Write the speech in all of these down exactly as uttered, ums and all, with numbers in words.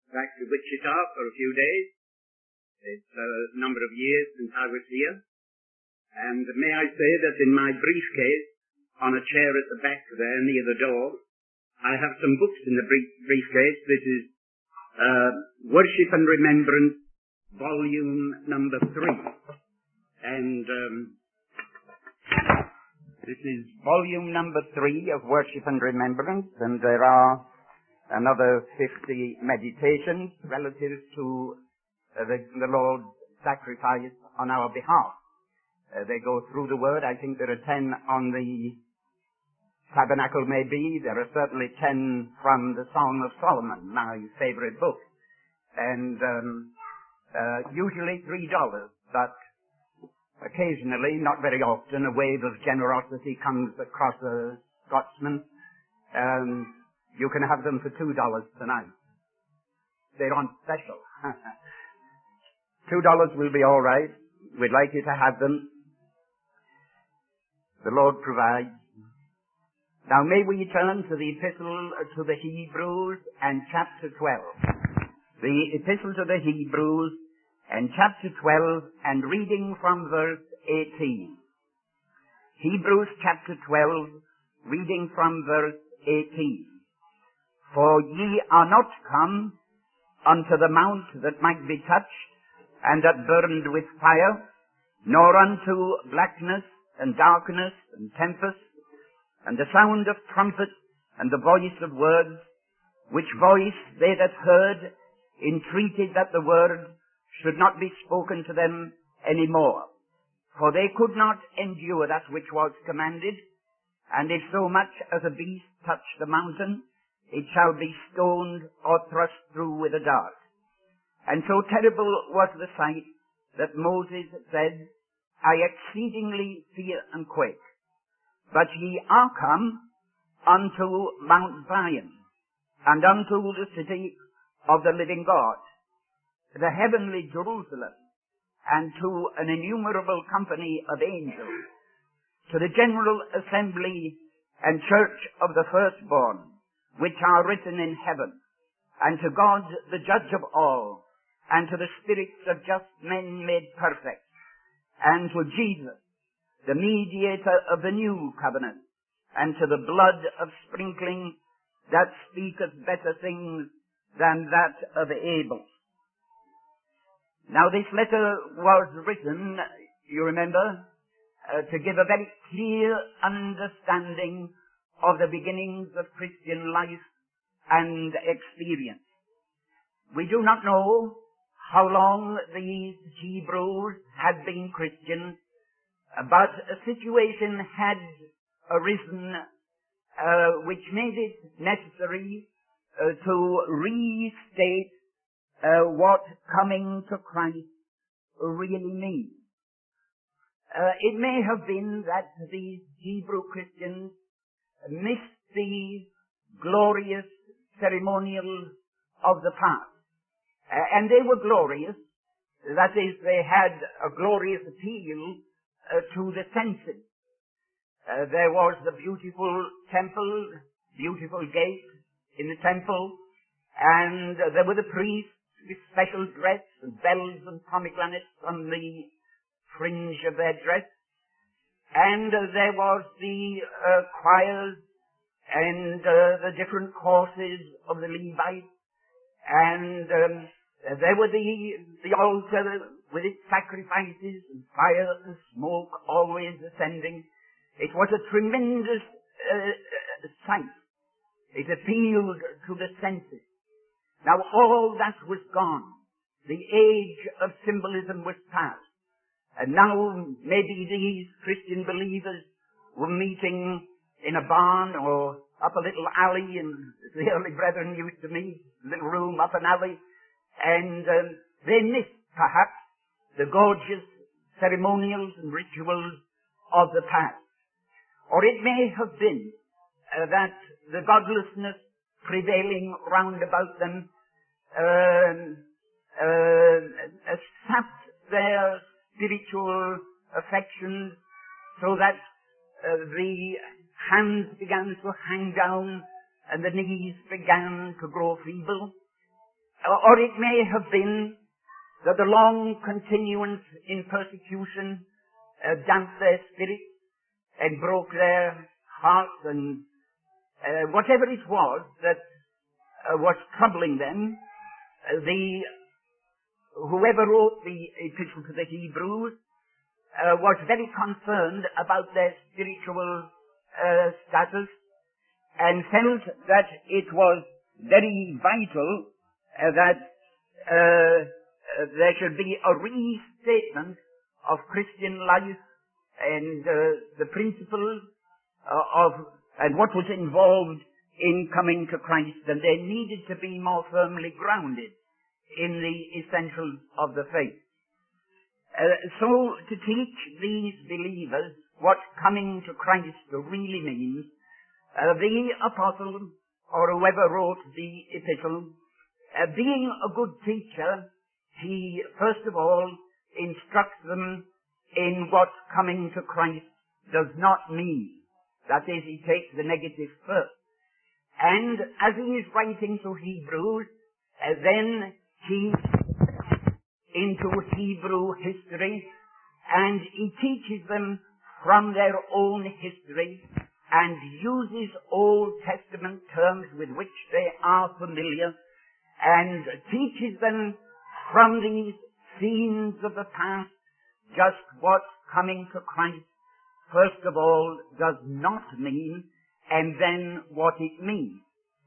back to Wichita for a few days. It's a number of years since I was here. And may I say that in my briefcase, on a chair at the back there near the door, I have some books in the brief- briefcase. This is uh, Worship and Remembrance, volume number three. And um, this is volume number three of Worship and Remembrance, and there are another fifty meditations relative to uh, the, the Lord's sacrifice on our behalf. Uh, they go through the Word. I think there are ten on the Tabernacle, maybe. There are certainly ten from the Song of Solomon, my favorite book. And um, uh, usually three dollars, but occasionally, not very often, a wave of generosity comes across a Scotsman. Um, you can have them for two dollars tonight. They're on special. two dollars will be all right. We'd like you to have them. The Lord provides. Now may we turn to the Epistle to the Hebrews and chapter twelve. The Epistle to the Hebrews and chapter twelve, and reading from verse eighteen. Hebrews chapter twelve, reading from verse eighteen. For ye are not come unto the mount that might be touched, and that burned with fire, nor unto blackness and darkness and tempest, and the sound of trumpets, and the voice of words, which voice they that heard entreated that the word should not be spoken to them any more. For they could not endure that which was commanded, and if so much as a beast touch the mountain, it shall be stoned or thrust through with a dart. And so terrible was the sight that Moses said, I exceedingly fear and quake. But ye are come unto Mount Zion, and unto the city of the living God, the heavenly Jerusalem, and to an innumerable company of angels, to the general assembly and church of the firstborn, which are written in heaven, and to God the judge of all, and to the spirits of just men made perfect, and to Jesus, the mediator of the new covenant, and to the blood of sprinkling that speaketh better things than that of Abel. Now this letter was written, you remember, uh, to give a very clear understanding of the beginnings of Christian life and experience. We do not know how long these Hebrews had been Christians, but a situation had arisen uh, which made it necessary uh, to restate uh, what coming to Christ really means. Uh, it may have been that these Hebrew Christians missed the glorious ceremonials of the past. Uh, and they were glorious. That is, they had a glorious appeal uh, to the senses. Uh, there was the beautiful temple, beautiful gate in the temple, and uh, there were the priests with special dress and bells and pomegranates on the fringe of their dress. And uh, there was the uh, choirs and uh, the different courses of the Levites, and um, there were the, the altar with its sacrifices and fire and smoke always ascending. It was a tremendous uh, sight. It appealed to the senses. Now all that was gone. The age of symbolism was past. And now maybe these Christian believers were meeting in a barn or up a little alley, and the early brethren used to meet, a little room up an alley, and um, they missed perhaps the gorgeous ceremonials and rituals of the past. Or it may have been uh, that the godlessness prevailing round about them uh, uh, uh, sapped their spiritual affections, so that uh, the hands began to hang down and the knees began to grow feeble. Or it may have been that the long continuance in persecution uh, damped their spirits and broke their hearts, and uh, whatever it was that uh, was troubling them, uh, the whoever wrote the epistle to the Hebrews uh, was very concerned about their spiritual uh, status, and felt that it was very vital uh, that uh, uh, there should be a restatement of Christian life and uh, the principles uh, of and what was involved in coming to Christ, and they needed to be more firmly grounded in the essentials of the faith. Uh, so to teach these believers what coming to Christ really means, uh, the apostle or whoever wrote the epistle, uh, being a good teacher, he first of all instructs them in what coming to Christ does not mean. That is, he takes the negative first. And as he is writing to Hebrews, uh, then he into Hebrew history, and he teaches them from their own history and uses Old Testament terms with which they are familiar, and teaches them from these scenes of the past just what coming to Christ first of all does not mean, and then what it means.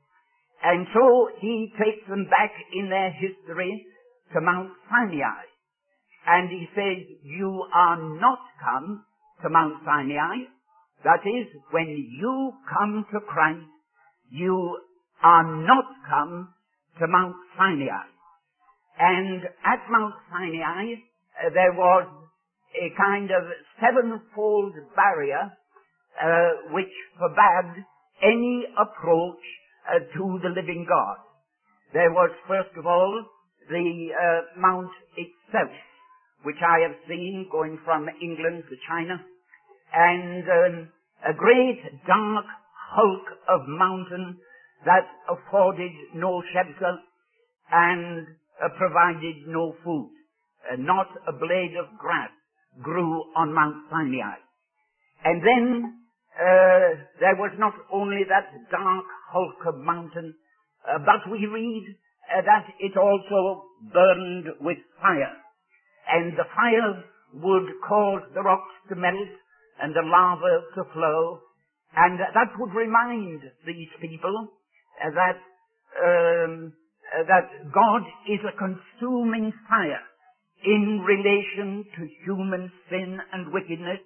And so he takes them back in their history to Mount Sinai. And he says, you are not come to Mount Sinai. That is, when you come to Christ, you are not come to Mount Sinai. And at Mount Sinai, uh, there was a kind of sevenfold barrier uh, which forbade any approach uh, to the living God. There was, first of all, the uh, mount itself, which I have seen going from England to China, and um, a great dark hulk of mountain that afforded no shelter and uh, provided no food. Uh, not a blade of grass grew on Mount Sinai. And then uh, there was not only that dark hulk of mountain, uh, but we read uh, that it also burned with fire. And the fire would cause the rocks to melt and the lava to flow. And that would remind these people uh, that, um, uh, that God is a consuming fire in relation to human sin and wickedness,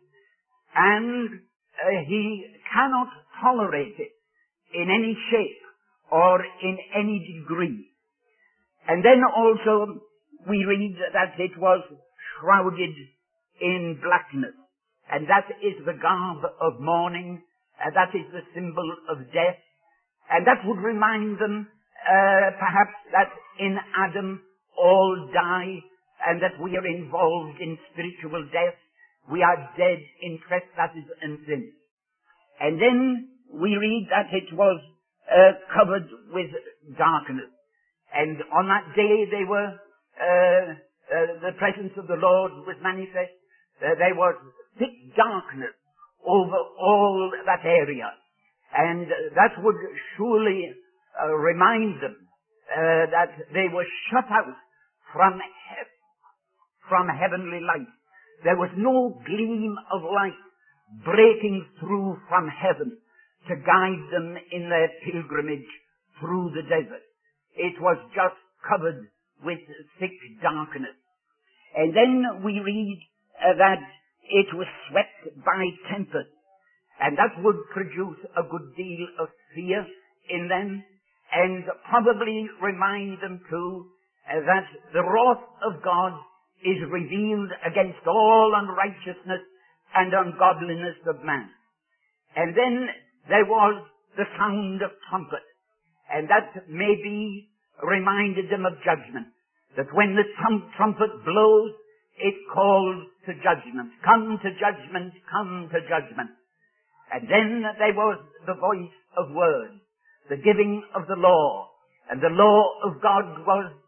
and uh, he cannot tolerate it in any shape or in any degree. And then also we read that it was shrouded in blackness, and that is the garb of mourning, uh, that is the symbol of death, and that would remind them uh, perhaps that in Adam all die, and that we are involved in spiritual death. We are dead in trespasses and sins. And then we read that it was uh, covered with darkness. And on that day they were, uh, uh, the presence of the Lord was manifest. Uh, there was thick darkness over all that area. And uh, that would surely uh, remind them uh, that they were shut out from heaven. From heavenly light. There was no gleam of light breaking through from heaven to guide them in their pilgrimage through the desert. It was just covered with thick darkness. And then we read uh, that it was swept by tempest, and that would produce a good deal of fear in them, and probably remind them too uh, that the wrath of God is revealed against all unrighteousness and ungodliness of man. And then there was the sound of trumpet, and that maybe reminded them of judgment, that when the trump, trumpet blows, it calls to judgment. Come to judgment, come to judgment. And then there was the voice of words, the giving of the law, and the law of God was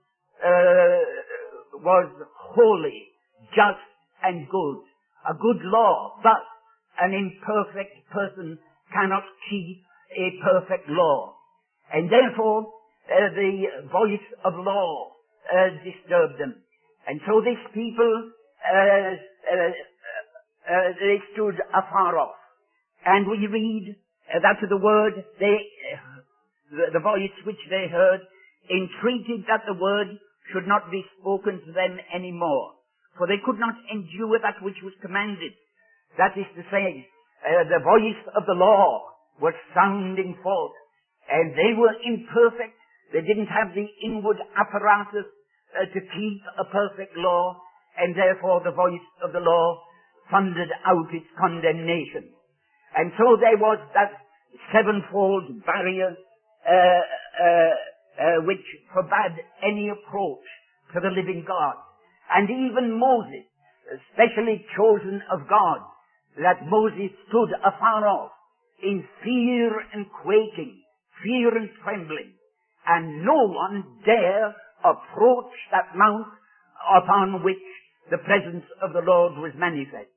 uh, was holy, just, and good. A good law, but an imperfect person cannot keep a perfect law. And therefore, uh, the voice of law uh, disturbed them. And so these people, uh, uh, uh, they stood afar off. And we read uh, that the word, they, uh, the, the voice which they heard, entreated that the word should not be spoken to them any more, for they could not endure that which was commanded. That is to say, uh, the voice of the law was sounding forth, and they were imperfect. They didn't have the inward apparatus uh, to keep a perfect law, and therefore the voice of the law thundered out its condemnation. And so there was that sevenfold barrier uh, uh, uh, which forbade any approach to the living God. And even Moses, especially chosen of God, that Moses stood afar off in fear and quaking, fear and trembling, and no one dare approach that mount upon which the presence of the Lord was manifest.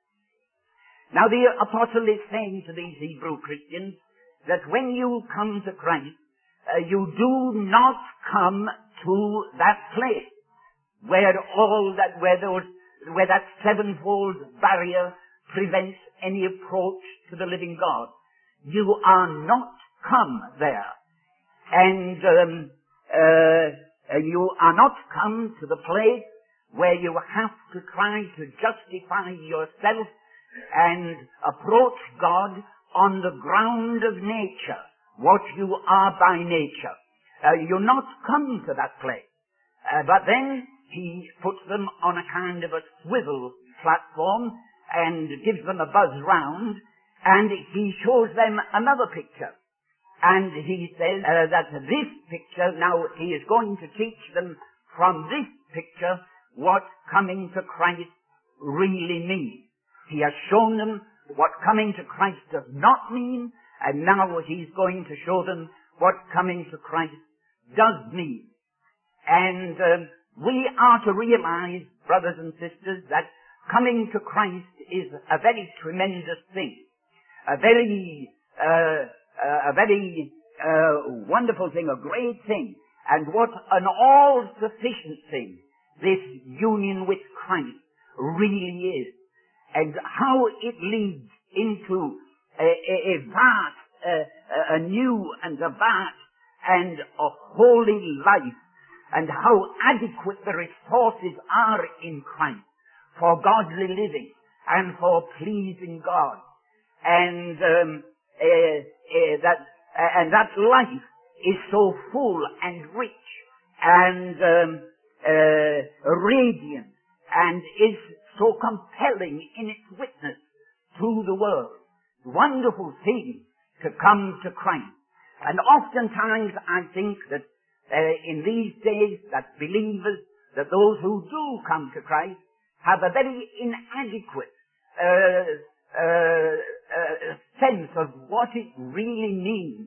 Now the apostle is saying to these Hebrew Christians that when you come to Christ, uh, you do not come to that place where all that, where those, where that sevenfold barrier prevents any approach to the living God. You are not come there. And um, uh, you are not come to the place where you have to try to justify yourself and approach God on the ground of nature, what you are by nature. Uh, you're not come to that place. Uh, but then he puts them on a kind of a swivel platform and gives them a buzz round, and he shows them another picture. And he says uh, that this picture, now he is going to teach them from this picture what coming to Christ really means. He has shown them what coming to Christ does not mean, and now he's going to show them what coming to Christ does mean. And um, we are to realize, brothers and sisters, that coming to Christ is a very tremendous thing, a very, uh, uh, a very uh, wonderful thing, a great thing, and what an all-sufficient thing this union with Christ really is, and how it leads into a, a, a vast, uh, a new and a vast and a holy life, and how adequate the resources are in Christ for godly living and for pleasing God, and um, uh, uh, that uh, and that life is so full and rich and um, uh, radiant, and is so compelling in its witness to the world. Wonderful thing to come to Christ. And oftentimes I think that uh, in these days that believers, that those who do come to Christ, have a very inadequate uh, uh, uh, sense of what it really means.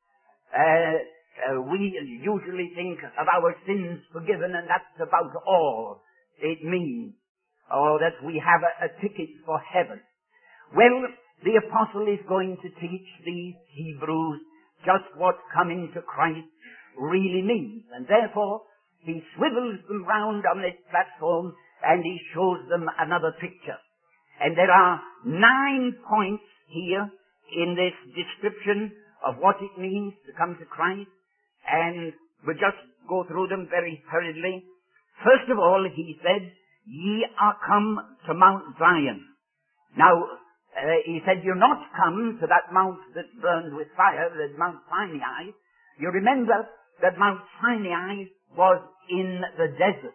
Uh, uh, we usually think of our sins forgiven, and that's about all it means, or that we have a, a ticket for heaven. Well, the apostle is going to teach these Hebrews just what coming to Christ really means, and therefore he swivels them round on this platform and he shows them another picture. And there are nine points here in this description of what it means to come to Christ, and we'll just go through them very hurriedly. First of all, he said, ye are come to Mount Zion. Now, uh, he said, you're not come to that mount that burns with fire, that's Mount Sinai. You remember that Mount Sinai was in the desert,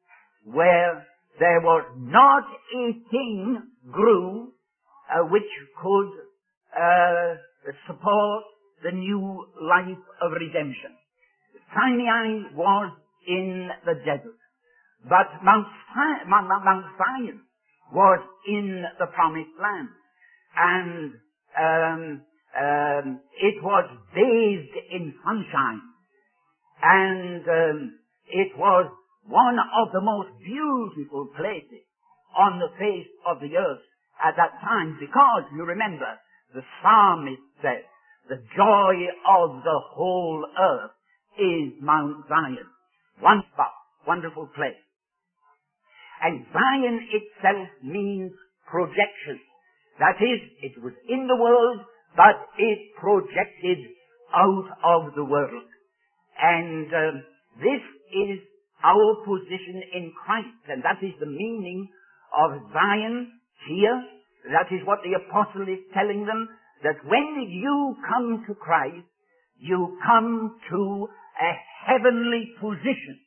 where there was not a thing grew uh, which could uh, support the new life of redemption. Sinai was in the desert, but Mount, si- Mount Zion was in the promised land, and um, um, it was bathed in sunshine, and um, it was one of the most beautiful places on the face of the earth at that time, because, you remember, the psalmist said, the joy of the whole earth is Mount Zion. One spot, wonderful place. And Zion itself means projection. That is, it was in the world, but it projected out of the world. And um, this is our position in Christ, and that is the meaning of Zion here. That is what the apostle is telling them, that when you come to Christ, you come to a heavenly position.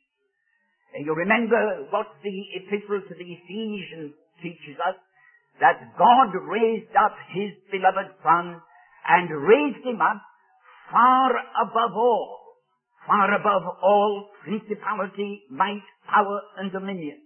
And you remember what the epistle to the Ephesians teaches us, that God raised up his beloved Son and raised him up far above all, far above all principality, might, power, and dominion.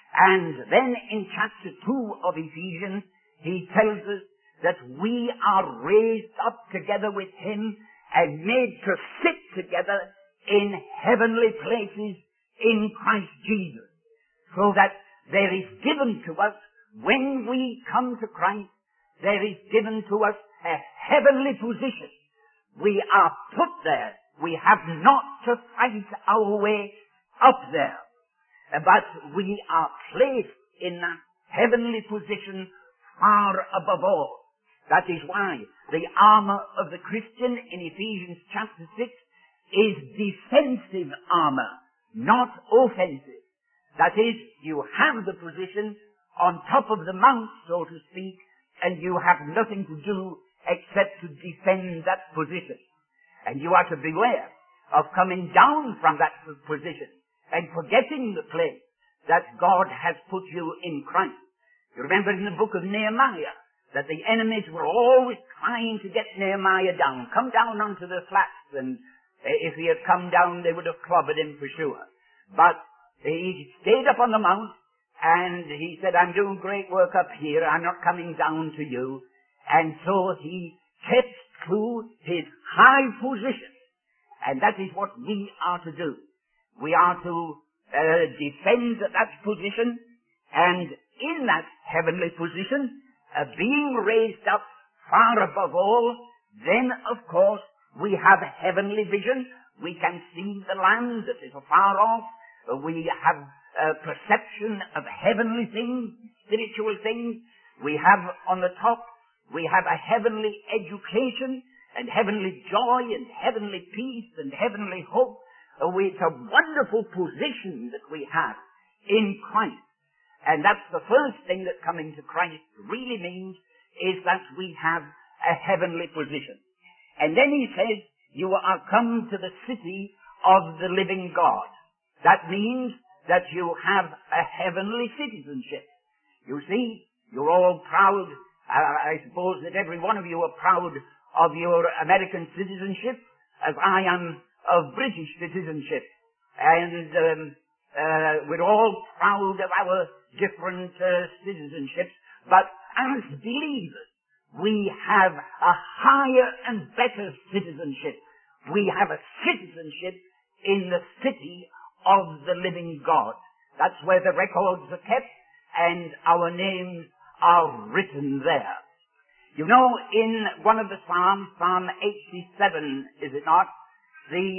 And then in chapter two of Ephesians, he tells us that we are raised up together with him and made to sit together in heavenly places in Christ Jesus. So that there is given to us, when we come to Christ, there is given to us a heavenly position. We are put there. We have not to fight our way up there, but we are placed in that heavenly position far above all. That is why the armor of the Christian in Ephesians chapter six is defensive armor, not offensive. That is, you have the position on top of the mount, so to speak, and you have nothing to do except to defend that position. And you are to beware of coming down from that position and forgetting the place that God has put you in Christ. You remember in the book of Nehemiah that the enemies were always trying to get Nehemiah down. Come down onto the flats, and if he had come down, they would have clobbered him for sure. But he stayed up on the mount, and he said, I'm doing great work up here. I'm not coming down to you. And so he kept to his high position. And that is what we are to do. We are to uh, defend that position, and in that heavenly position, uh, being raised up far above all, then of course we have heavenly vision. We can see the land that is afar off. Uh, we have uh, perception of heavenly things, spiritual things. We have on the top, we have a heavenly education, and heavenly joy, and heavenly peace, and heavenly hope. Uh, it's a wonderful position that we have in Christ. And that's the first thing that coming to Christ really means, is that we have a heavenly position. And then he says, you are come to the city of the living God. That means that you have a heavenly citizenship. You see, you're all proud. Uh, I suppose that every one of you are proud of your American citizenship, as I am of British citizenship. And um, uh, we're all proud of our different uh, citizenships. But as believers, we have a higher and better citizenship. We have a citizenship in the city of the living God. That's where the records are kept, and our names are written there. You know, in one of the Psalms, Psalm eighty-seven, is it not, the,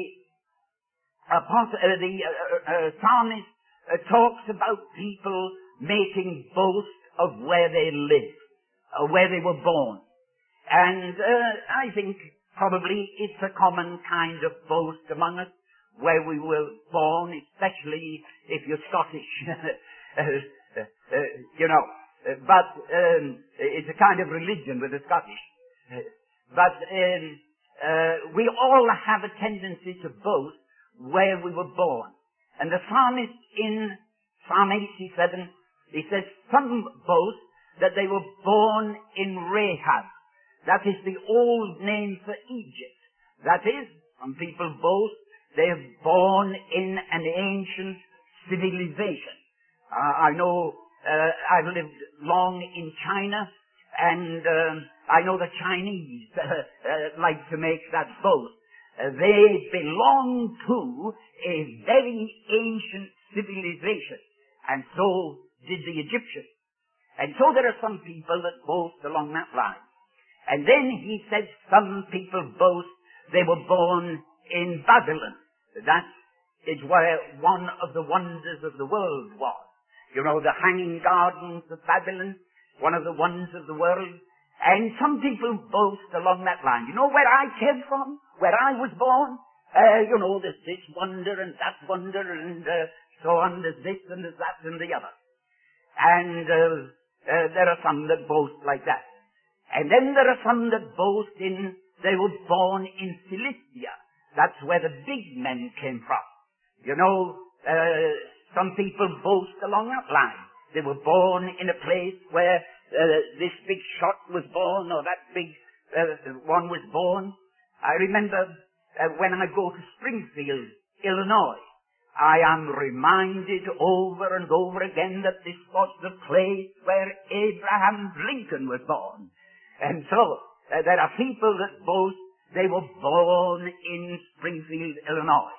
apostle, uh, the uh, uh, psalmist uh, talks about people making boast of where they live, uh, where they were born. And uh, I think probably it's a common kind of boast among us, where we were born, especially if you're Scottish, uh, uh, uh, you know. Uh, but um, it's a kind of religion with the Scottish. Uh, but um, uh, we all have a tendency to boast where we were born. And the psalmist in Psalm eighty-seven, he says, some boast that they were born in Rahab. That is the old name for Egypt. That is, some people boast they are born in an ancient civilization. Uh, I know Uh, I've lived long in China, and uh, I know the Chinese uh, uh, like to make that boast, Uh, they belong to a very ancient civilization, and so did the Egyptians. And so there are some people that boast along that line. And then he says some people boast they were born in Babylon. That is where one of the wonders of the world was. You know, the Hanging Gardens of Babylon, one of the wonders of the world. And some people boast along that line. You know where I came from? Where I was born? Uh, you know, there's this wonder and that wonder and uh, so on. There's this and there's that and the other. And uh, uh, there are some that boast like that. And then there are some that boast in, they were born in Cilicia. That's where the big men came from. You know, uh, some people boast along that line. They were born in a place where uh, this big shot was born, or that big uh, one was born. I remember uh, when I go to Springfield, Illinois, I am reminded over and over again that this was the place where Abraham Lincoln was born. And so, uh, there are people that boast they were born in Springfield, Illinois.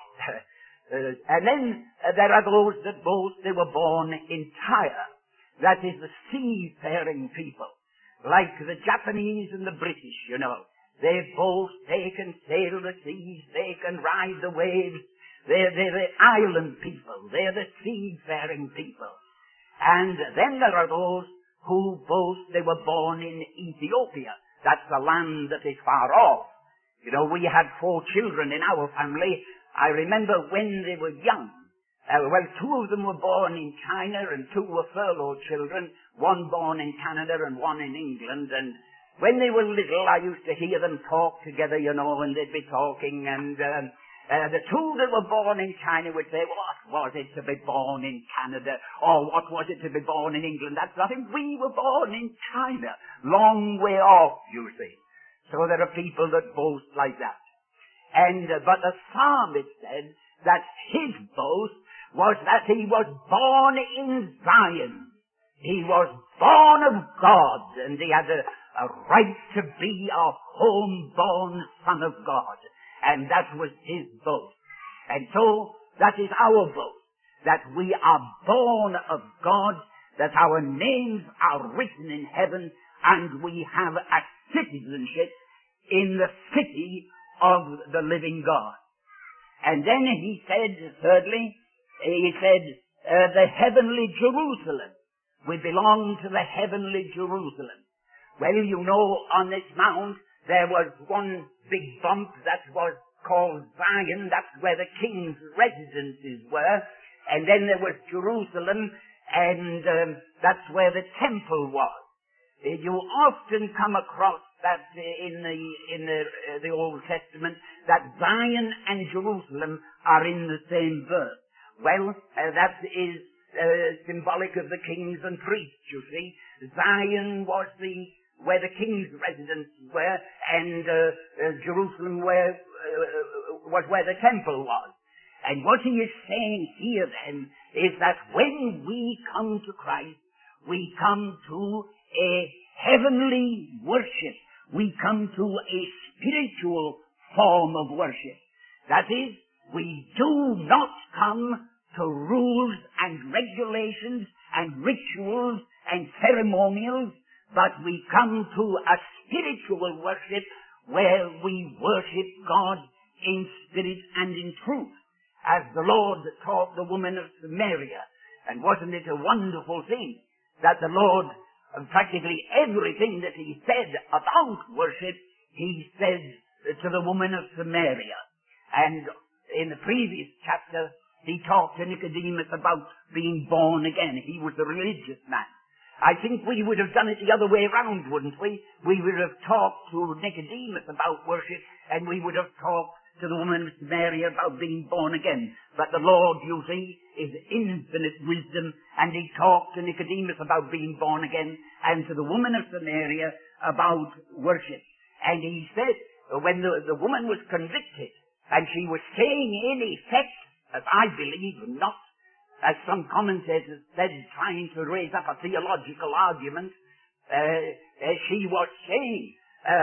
uh, and then uh, there are those that boast they were born in Tyre. That is the seafaring people, like the Japanese and the British, you know. They boast they can sail the seas, they can ride the waves. They're, they're the island people. They're the seafaring people. And then there are those who boast they were born in Ethiopia. That's the land that is far off. You know, we had four children in our family. I remember when they were young. Uh, well, two of them were born in China and two were furloughed children. One born in Canada and one in England. And when they were little, I used to hear them talk together, you know, and they'd be talking. And um, uh, the two that were born in China would say, what was it to be born in Canada? Or what was it to be born in England? That's nothing. We were born in China. Long way off, you see. So there are people that boast like that. And, uh, but the psalmist said that his boast was that he was born in Zion. He was born of God, and he had a, a right to be a home-born son of God. And that was his boast. And so, that is our boast, that we are born of God, that our names are written in heaven, and we have a citizenship in the city of the living God. And then he said, thirdly, he said, uh, the heavenly Jerusalem. We belong to the heavenly Jerusalem. Well, you know, on this mount, there was one big bump that was called Zion. That's where the king's residences were. And then there was Jerusalem, and um, that's where the temple was. Uh, you often come across that uh, in the in the, uh, the Old Testament, that Zion and Jerusalem are in the same verse. Well, uh, that is uh, symbolic of the kings and priests, you see. Zion was the where the king's residence were, and uh, uh, Jerusalem where, uh, was where the temple was. And what he is saying here then is that when we come to Christ, we come to a heavenly worship. We come to a spiritual form of worship. That is, we do not come to rules and regulations and rituals and ceremonials, but we come to a spiritual worship where we worship God in spirit and in truth, as the Lord taught the woman of Samaria. And wasn't it a wonderful thing that the Lord, practically everything that he said about worship, he said to the woman of Samaria. And in the previous chapter, he talked to Nicodemus about being born again. He was a religious man. I think we would have done it the other way around, wouldn't we? We would have talked to Nicodemus about worship, and we would have talked to the woman of Samaria about being born again. But the Lord, you see, is infinite wisdom, and he talked to Nicodemus about being born again, and to the woman of Samaria about worship. And he said, when the, the woman was convicted, and she was saying in effect, as I believe not, as some commentators said, trying to raise up a theological argument, uh, uh, she was saying, uh,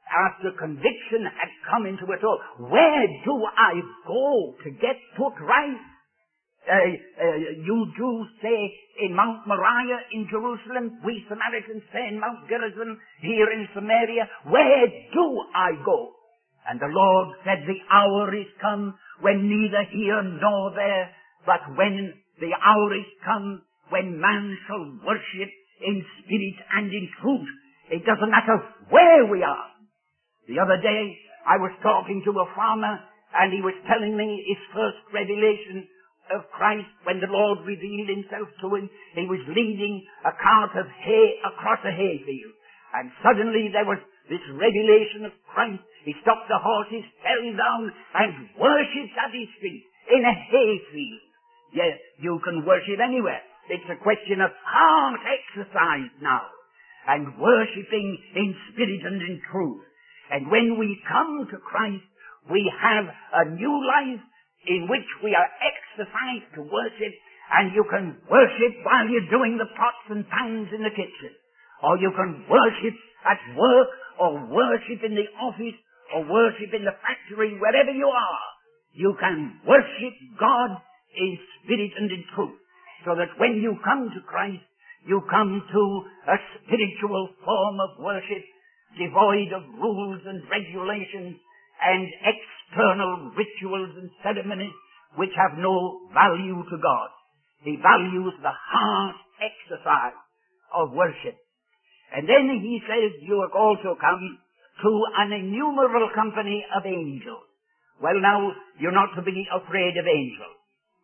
after conviction had come into it all, where do I go to get put right? Uh, uh, you Jews say in Mount Moriah in Jerusalem, we Samaritans say in Mount Gerizim here in Samaria, where do I go? And the Lord said, the hour is come when neither here nor there, but when the hour is come when man shall worship in spirit and in truth. It doesn't matter where we are. The other day I was talking to a farmer and he was telling me his first revelation of Christ when the Lord revealed himself to him. He was leading a cart of hay across a hayfield. And suddenly there was this revelation of Christ. He stopped the horses, fell down, and worshipped at his feet in a hayfield. Yes, you can worship anywhere. It's a question of heart exercise now. And worshipping in spirit and in truth. And when we come to Christ, we have a new life in which we are exercised to worship, and you can worship while you're doing the pots and pans in the kitchen. Or you can worship at work, or worship in the office, or worship in the factory, wherever you are. You can worship God in spirit and in truth. So that when you come to Christ, you come to a spiritual form of worship, devoid of rules and regulations, and external rituals and ceremonies which have no value to God. He values the heart exercise of worship. And then he says, you have also come to an innumerable company of angels. Well, now, you're not to be afraid of angels,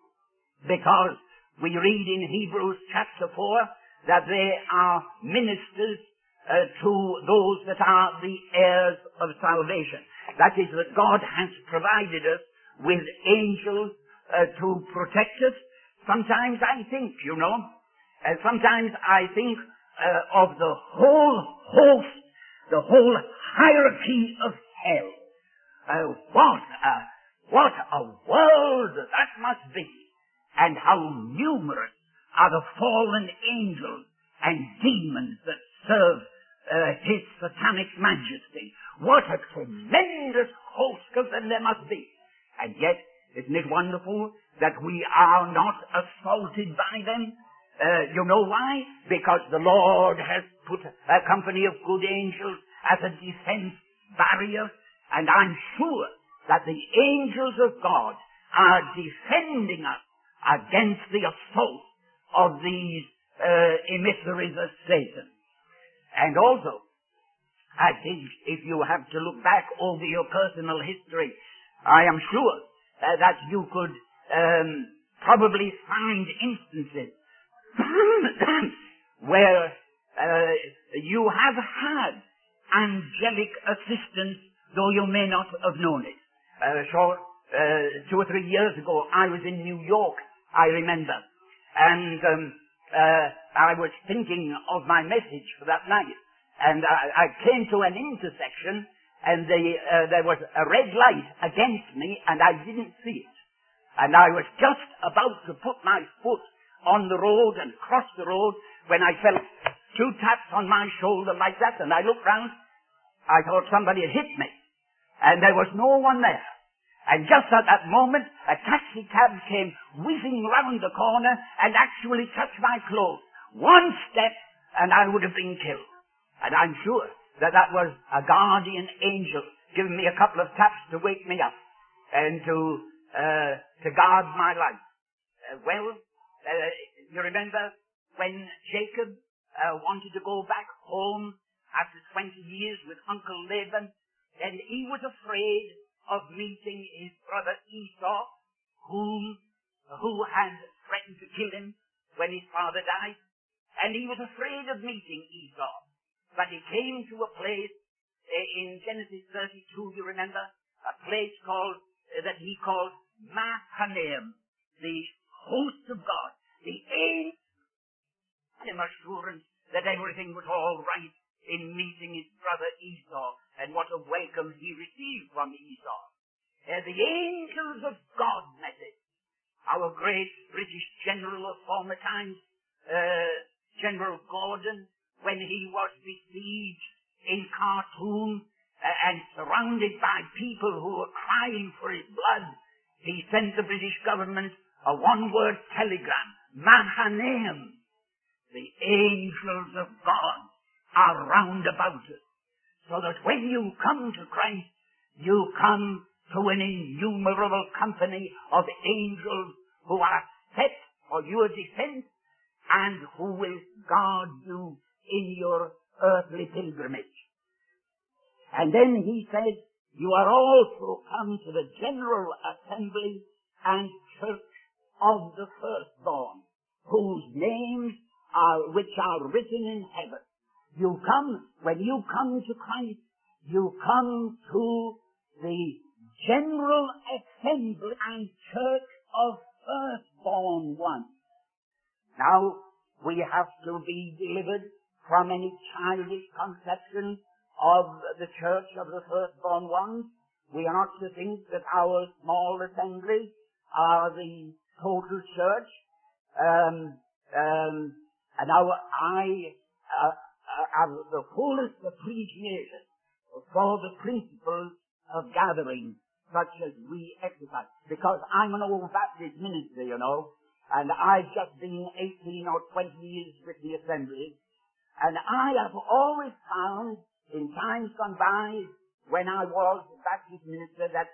because we read in Hebrews chapter four that they are ministers uh, to those that are the heirs of salvation. That is, that God has provided us with angels uh, to protect us. Sometimes I think, you know, uh, sometimes I think uh, of the whole host, the whole hierarchy of hell. Uh, what a, what a world that must be, and how numerous are the fallen angels and demons that serve uh, his satanic majesty. What a tremendous host of them there must be. And yet, isn't it wonderful that we are not assaulted by them? Uh, you know why? Because the Lord has put a company of good angels as a defense barrier, and I'm sure that the angels of God are defending us against the assault of these uh, emissaries of Satan. And also, I think if you have to look back over your personal history, I am sure uh, that you could um, probably find instances where uh, you have had angelic assistance, though you may not have known it. Uh, short, uh, two or three years ago, I was in New York, I remember, and um, uh, I was thinking of my message for that night, and I, I came to an intersection, and the, uh, there was a red light against me, and I didn't see it. And I was just about to put my foot on the road and cross the road when I felt two taps on my shoulder like that, and I looked round. I thought somebody had hit me, and there was no one there. And just at that moment, a taxi cab came whizzing round the corner and actually touched my clothes. One step, and I would have been killed. And I'm sure that that was a guardian angel giving me a couple of taps to wake me up and to uh, to guard my life. Uh, well, uh, you remember when Jacob uh, wanted to go back home after twenty years with Uncle Laban, and he was afraid of meeting his brother Esau, whom, who had threatened to kill him when his father died. And he was afraid of meeting Esau. But he came to a place uh, in Genesis thirty-two, you remember, a place called, uh, that he called Mahanaim, the host of God, the angel, him assurance that everything was all right in meeting his brother Esau, and what a welcome he received from Esau. Uh, the angels of God met it. Our great British general of former times, uh, General Gordon, when he was besieged in Khartoum and surrounded by people who were crying for his blood, he sent the British government a one-word telegram, Mahanaim. The angels of God are round about us, so that when you come to Christ, you come to an innumerable company of angels who are set for your descent and who will guard you in your earthly pilgrimage. And then he said, you are also come to the general assembly and church of the firstborn, whose names are, which are written in heaven. You come, when you come to Christ, you come to the general assembly and church of firstborn ones. Now, we have to be delivered from any childish conception of the church of the firstborn ones. We are not to think that our small assemblies are the total church. Um, um, and now I uh, have the fullest appreciation for the principles of gathering such as we exercise. Because I'm an old Baptist minister, you know, and I've just been eighteen or twenty years with the assembly, and I have always found in times gone by when I was a Baptist minister that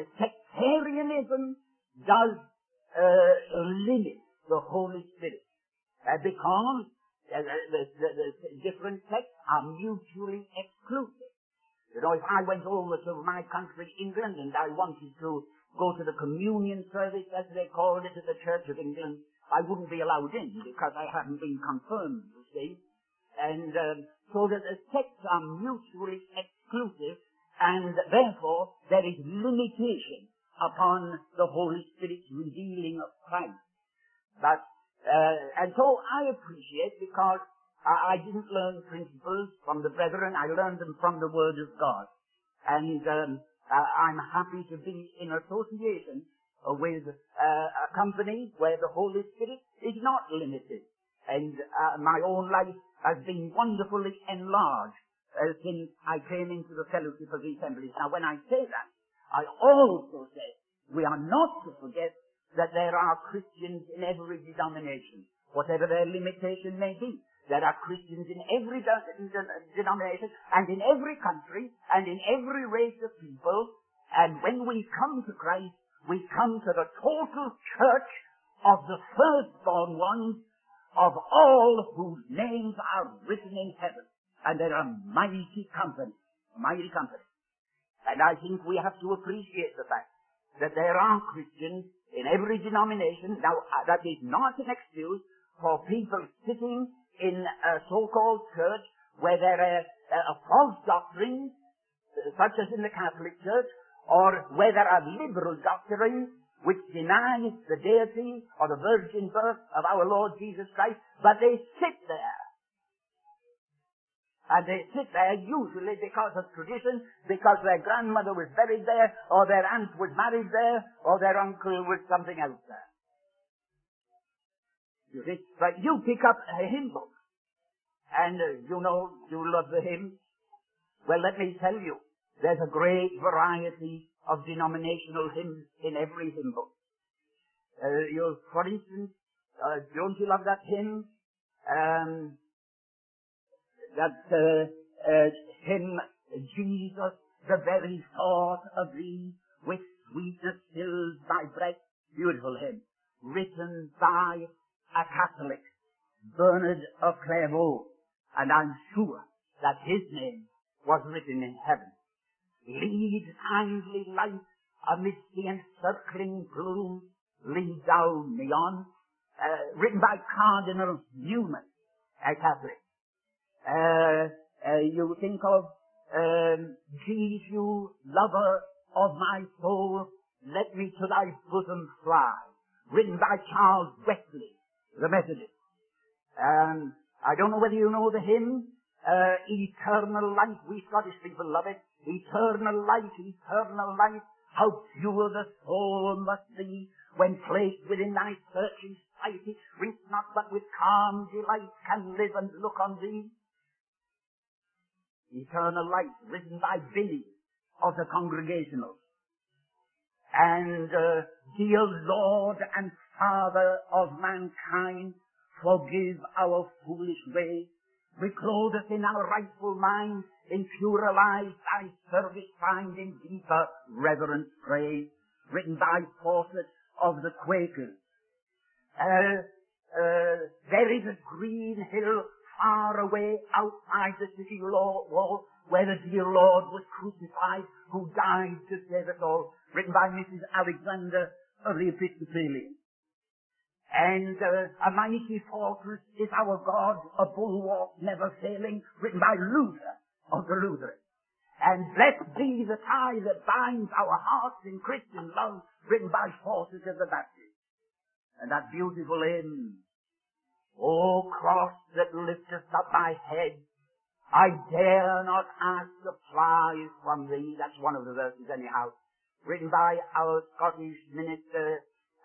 sectarianism does uh, limit the Holy Spirit uh, because uh, the, the, the different sects are mutually exclusive. You know, if I went over to my country, England, and I wanted to go to the communion service, as they called it, at the Church of England, I wouldn't be allowed in because I hadn't been confirmed, you see. And um, so that the sects are mutually exclusive, and therefore there is limitation upon the Holy Spirit's revealing of Christ. But, uh, and so I appreciate, because I, I didn't learn principles from the brethren, I learned them from the Word of God. And um, uh, I'm happy to be in association uh, with uh, a company where the Holy Spirit is not limited. And uh, my own life has been wonderfully enlarged uh, since I came into the fellowship of the assemblies. Now, when I say that, I also say we are not to forget that there are Christians in every denomination, whatever their limitation may be. There are Christians in every de- de- denomination and in every country and in every race of people. And when we come to Christ, we come to the total church of the firstborn ones, of all whose names are written in heaven. And they're a mighty company, a mighty company. And I think we have to appreciate the fact that there are Christians in every denomination. Now, uh, that is not an excuse for people sitting in a so-called church where there are uh, false doctrines, uh, such as in the Catholic Church, or where there are liberal doctrines which deny the deity or the virgin birth of our Lord Jesus Christ, but they sit there. And they sit there usually because of tradition, because their grandmother was buried there, or their aunt was married there, or their uncle was something else there. You see? But you pick up a hymn book, and uh, you know, you love the hymns. Well, let me tell you, there's a great variety of denominational hymns in every hymn book. Uh, you, for instance, uh, don't you love that hymn? Um, that uh, uh, hymn, Jesus, the very thought of thee, with sweetness fills thy breast. Beautiful hymn, written by a Catholic, Bernard of Clairvaux, and I'm sure that his name was written in heaven. Lead kindly light amidst the encircling gloom, lead thou me on, uh, written by Cardinal Newman, a Catholic. Uh, uh, you think of um, Jesus, lover of my soul, let me to thy bosom fly, written by Charles Wesley, the Methodist. Um, I don't know whether you know the hymn, uh, Eternal Life. We Scottish people love it. Eternal life, eternal life, how pure the soul must be when placed within thy searching sight. It shrinks not, but with calm delight can live and look on thee. eternal life, written by Billy of the Congregationals. And, uh, dear Lord and Father of mankind, forgive our foolish way. Reclothe us in our rightful mind, in purer lives thy service find, in deeper reverence pray. Written by Fawcett of the Quakers. Uh, uh, there is a green hill far away outside the city wall where the dear Lord was crucified, who died to save us all. Written by Missus Alexander of the Episcopalian. And uh, a mighty fortress is our God, a bulwark never failing, written by Luther of the Lutherans. And blessed be the tie that binds our hearts in Christian love, written by Fawcett of the Baptist. And that beautiful hymn, O cross that lifteth up my head, I dare not ask supplies from thee. That's one of the verses anyhow. Written by our Scottish minister,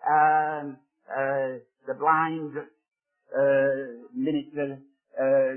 um, uh, the blind uh, minister, uh,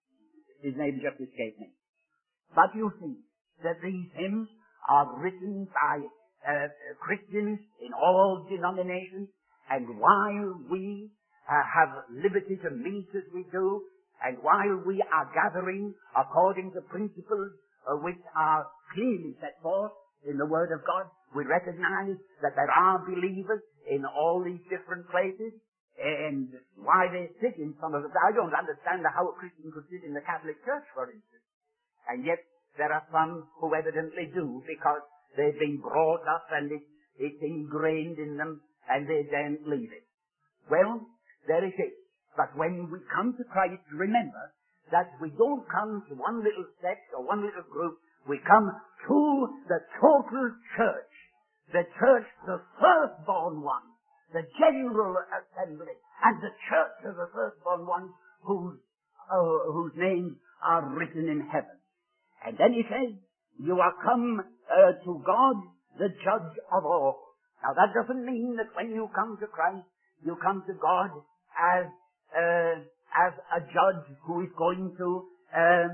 his name just escaped me. But you see that these hymns are written by uh, Christians in all denominations, and while we uh, have liberty to meet as we do, and while we are gathering according to principles uh, which are clearly set forth in the Word of God, we recognize that there are believers in all these different places, and why they sit in some of the... I don't understand how a Christian could sit in the Catholic Church, for instance, and yet there are some who evidently do, because they've been brought up and it, it's ingrained in them, and they don't leave it. Well, there it is. But when we come to Christ, remember that we don't come to one little sect or one little group. We come to the total church. The church, the firstborn one, the general assembly, and the church of the firstborn one whose, uh, whose names are written in heaven. And then he says, you are come uh, to God, the judge of all. Now that doesn't mean that when you come to Christ, you come to God as uh, as a judge who is going to um,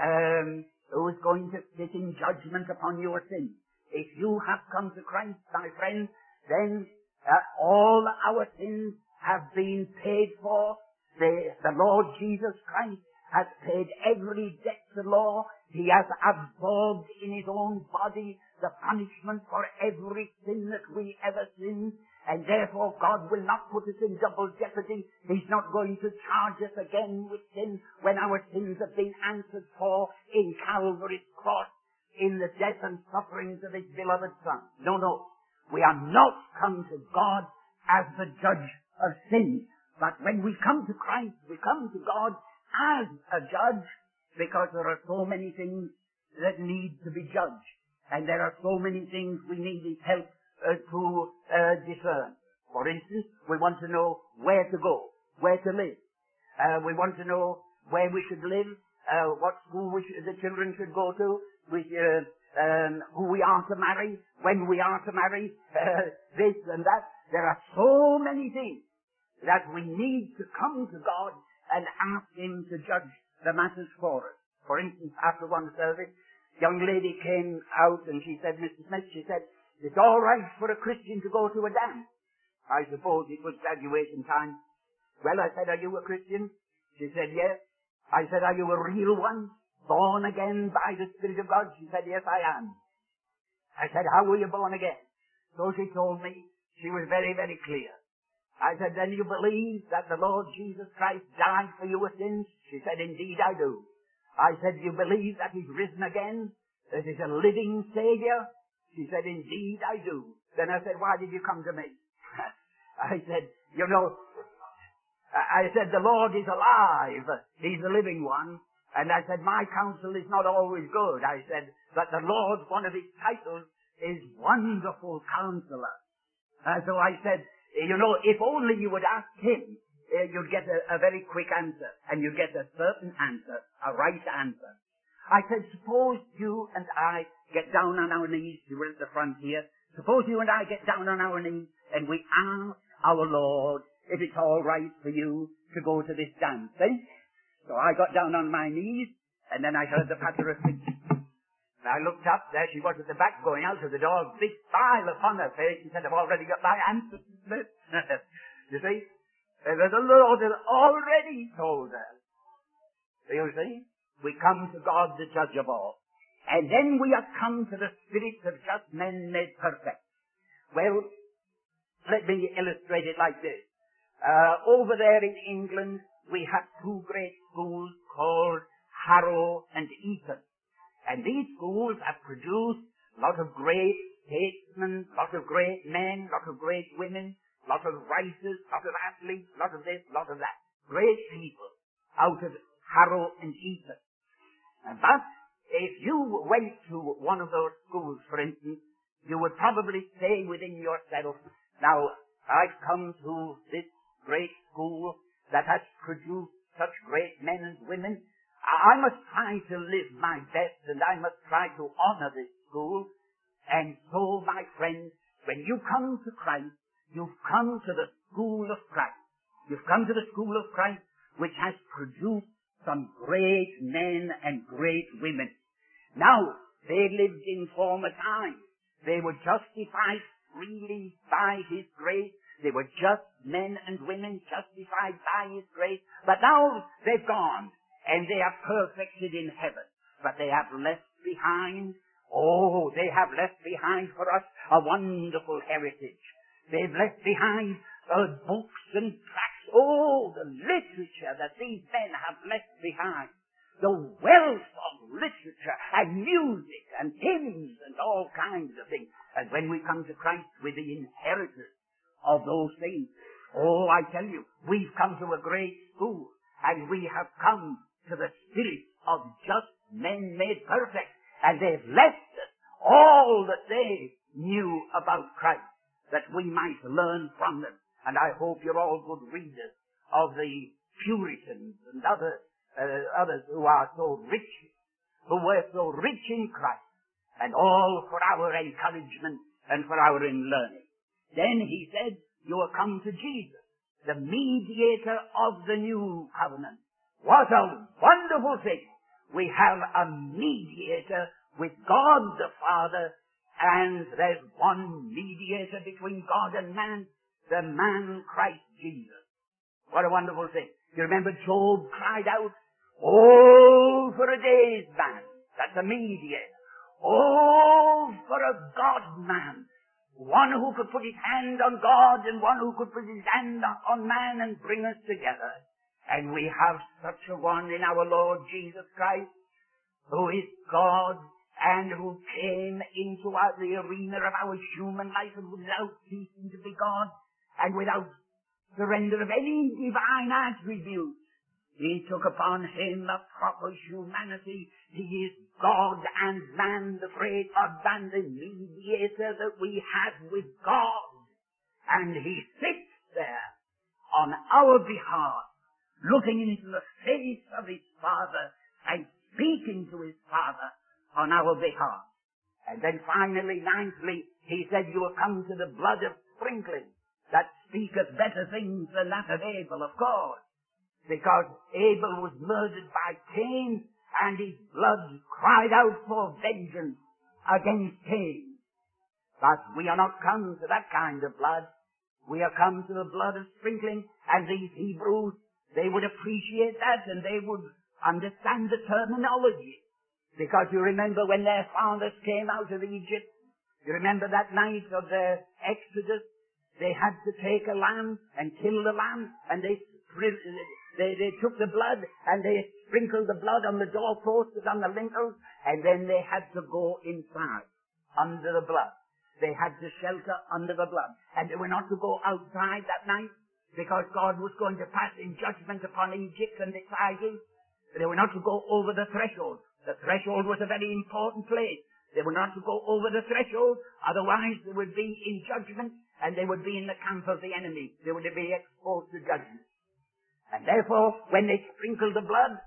um, who is going to sit in judgment upon your sin. If you have come to Christ, my friend, then uh, all our sins have been paid for. The, the Lord Jesus Christ has paid every debt to law. He has absorbed in his own body the punishment for every sin that we ever sinned. And therefore God will not put us in double jeopardy. He's not going to charge us again with sin when our sins have been answered for in Calvary's cross, in the death and sufferings of his beloved Son. No, no. We are not come to God as the judge of sin. But when we come to Christ, we come to God as a judge, because there are so many things that need to be judged. And there are so many things we need his help uh, to uh, discern. For instance, we want to know where to go, where to live. Uh, we want to know where we should live, uh, what school we should, the children should go to, which, uh, um, who we are to marry, when we are to marry, uh, this and that. There are so many things that we need to come to God and ask him to judge the matters for us. For instance, after one service, a young lady came out and she said, Mister Smith, she said, it's all right for a Christian to go to a dance. I suppose it was graduation time. Well, I said, are you a Christian? She said, yes. I said, are you a real one? Born again by the Spirit of God? She said, yes, I am. I said, how were you born again? So she told me. She was very, very clear. I said, then you believe that the Lord Jesus Christ died for your sins? She said, indeed I do. I said, you believe that he's risen again? That he's a living Savior? She said, indeed I do. Then I said, why did you come to me? I said, you know, I said, the Lord is alive. He's the living one. And I said, my counsel is not always good. I said, but the Lord, one of his titles, is Wonderful Counselor. Uh, so I said, you know, if only you would ask him, uh, you'd get a, a very quick answer. And you'd get a certain answer, a right answer. I said, suppose you and I get down on our knees. You were at the front here. Suppose you and I get down on our knees and we ask our Lord if it's all right for you to go to this dance. Eh? So I got down on my knees And then I heard the patter of feet. And I looked up, there she was at the back going out of the door, big smile upon her face. She said, I've already got my answer to this. You see? And the Lord has already told her. You see? We come to God, the judge of all. And then we have come to the spirits of just men made perfect. Well, let me illustrate it like this. Uh, over there in England, we have two great schools called Harrow and Eton. And these schools have produced a lot of great statesmen, a lot of great men, a lot of great women, a lot of writers, a lot of athletes, a lot of this, a lot of that. Great people out of Harrow and Eton. But if you went to one of those schools, for instance, you would probably say within yourself, now, I've come to this great school that has produced such great men and women. I must try to live my best, and I must try to honor this school. And so, my friends, when you come to Christ, you've come to the school of Christ. You've come to the school of Christ, which has produced some great men and great women. Now, they lived in former times. They were justified freely by His grace. They were just men and women justified by His grace. But now they've gone, and they are perfected in heaven. But they have left behind, oh, they have left behind for us a wonderful heritage. They've left behind uh, books and tracts. Oh, the literature that these men have left behind. The wealth of literature and music and hymns and all kinds of things. And when we come to Christ with the inheritance of those things, oh, I tell you, we've come to a great school, and we have come to the spirit of just men made perfect, and they've left us all that they knew about Christ, that we might learn from them. And I hope you're all good readers of the Puritans and other, uh, others who are so rich, who were so rich in Christ, and all for our encouragement and for our learning. Then he said, you will come to Jesus, the mediator of the new covenant. What a wonderful thing! We have a mediator with God the Father, and there's one mediator between God and man, the man Christ Jesus. What a wonderful thing. You remember Job cried out, oh, for a day's man. That's a mediator. Oh, for a God-man. One who could put his hand on God and one who could put his hand on man and bring us together. And we have such a one in our Lord Jesus Christ, who is God and who came into our, the arena of our human life, and without ceasing to be God and without surrender of any divine attribute, He took upon Him a proper humanity. He is God and man, the great God, the mediator that we have with God. And He sits there on our behalf, looking into the face of His Father and speaking to His Father on our behalf. And then finally, ninthly, He said, you will come to the blood of sprinkling that speaketh better things than that of Abel, of course. Because Abel was murdered by Cain, and his blood cried out for vengeance against Cain. But we are not come to that kind of blood. We are come to the blood of sprinkling, and these Hebrews, they would appreciate that, and they would understand the terminology. Because you remember when their fathers came out of Egypt, you remember that night of their exodus, they had to take a lamb and kill the lamb, and they They, they took the blood and they sprinkled the blood on the doorposts and on the lintels, and then they had to go inside, under the blood. They had to shelter under the blood. And they were not to go outside that night, because God was going to pass in judgment upon Egypt and its idols. They were not to go over the threshold. The threshold was a very important place. They were not to go over the threshold, otherwise they would be in judgment, and they would be in the camp of the enemy. They would be exposed to judgment. And therefore, when they sprinkled the blood,